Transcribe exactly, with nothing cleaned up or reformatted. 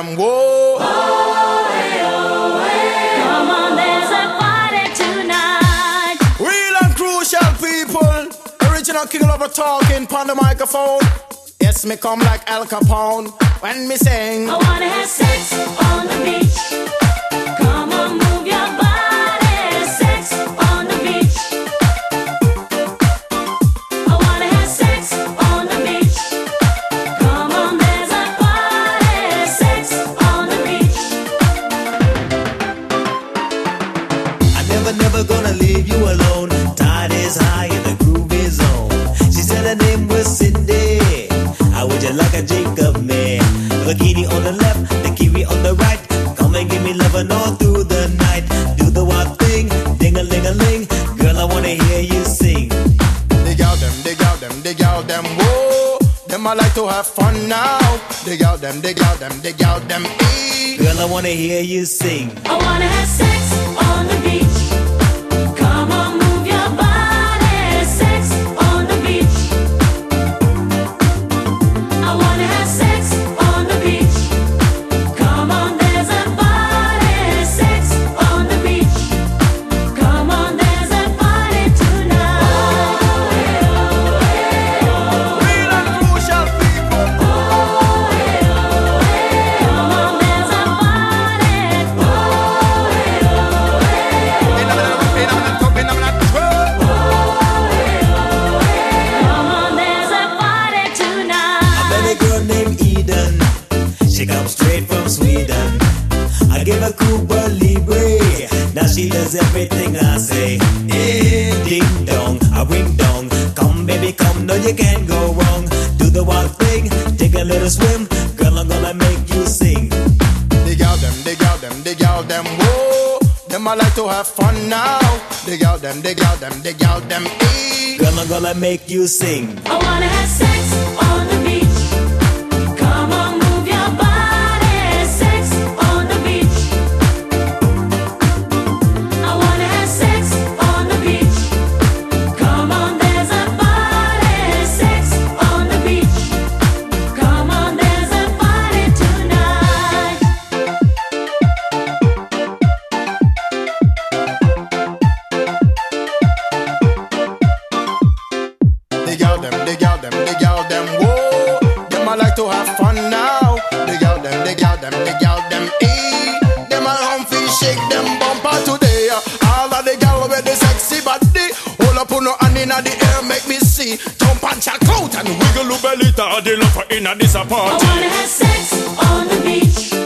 them, whoa. Oh, hey, oh, hey. Come on, there's a party tonight. Real and crucial people. Original King Lover talking on the microphone. Yes, me come like Al Capone when me sing. I wanna have sex on the beach. Come on, move your body. Sex on the beach. I wanna have sex on the beach. Come on, there's a party. Sex on the beach. I'm never, never gonna leave you alone. Tide is high and the groove is on. She said her name was Cindy. How would you like a Jacob man? Bikini on the left, the kiwi on the right. Come and give me lovin' all through the night. Do the wild thing, ding-a-ling-a-ling. Girl, I wanna hear you sing. Dig out them, dig out them, dig out them, whoa. Them I like to have fun now. Dig out them, dig out them, dig out them, ee. Girl, I wanna hear you sing. I wanna have sex on the beach. Come on, move your body. Sex on the beach. I wanna have sex on the beach. Come on, there's a party. Sex on the beach. Come on, there's a party tonight. Oh, hey, oh, hey, oh. Real and crucial people. Oh, hey, oh, hey. Come on, there's a party. Oh, hey, oh, hey. In a minute, in a minute, in a minute, twelve. Oh, hey, oh, hey. Come on, there's a party tonight. I met a girl named Eden. She comes straight from Sweden. I gave her Cuba Libre. Now she does everything I say. Eh, ding dong, a ring dong. Come baby, come, no you can't go wrong. Do the wild thing, take a little swim. Girl, I'm gonna make you sing. Dig out them, dig out them, dig out them, whoa. Them I like to have fun now. Dig out them, dig out them, dig out them, ee. Girl, I'm gonna make you sing. I wanna have sex on the beach. Come on, move your body. Sex on the beach. I wanna have sex on the beach. Come on, there's a party. Sex on the beach. Come on, there's a party tonight. Dig out them, dig out them, dig out them, whoa. Them I like to have fun now. Dig out them, dig out them, dig out them, ee. Them a humpy shake them bumper today. All of the gal with the sexy body. Hold up on no hand inna the air, make me see. Jump and check out and wiggle your belly. Ta the lover inna this I party. wanna have sex on the beach.